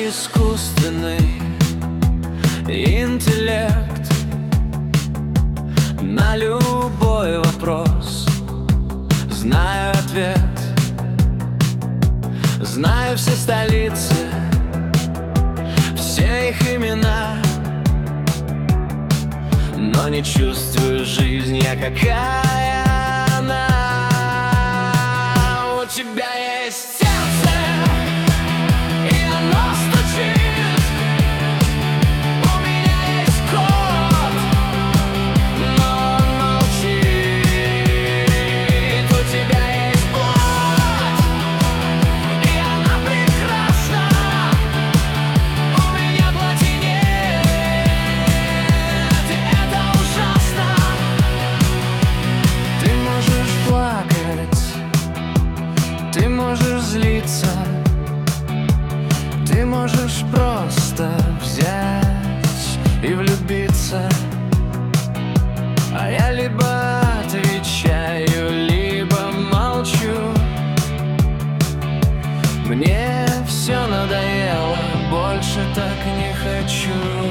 искусственный интеллект на любой вопрос. Знаю ответ, знаю все столицы, все их имена, но не чувствую жизнь я, какая она. У тебя есть сердце, и оно стучит. У меня есть кот, но он молчит. У тебя есть плоть, и она прекрасна. У меня плоти нет, и это ужасно. Ты можешь плакать, ты можешь злиться, ты можешь просто взять и влюбиться. А я либо отвечаю, либо молчу. Мне все надоело, больше так не хочу.